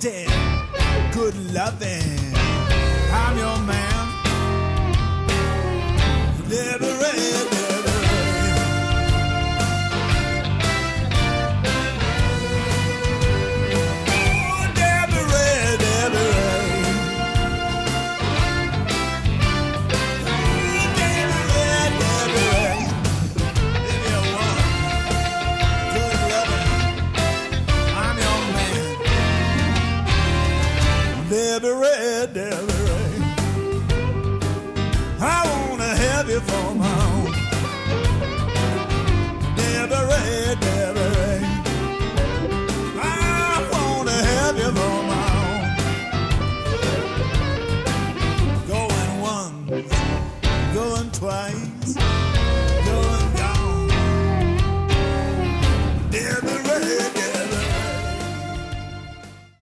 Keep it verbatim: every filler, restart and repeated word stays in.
wanted good loving. I'm your man. Debbie Ray, Debbie Ray. Oh, Debbie Ray, Debbie Ray. Oh, Debbie Ray, Debbie Ray. If you want good loving, I'm your man. Debbie Ray, Debbie Ray. I wanna have you for my own. Debbie Ray, Debbie Ray. I wanna have you for my own. Going once, going twice.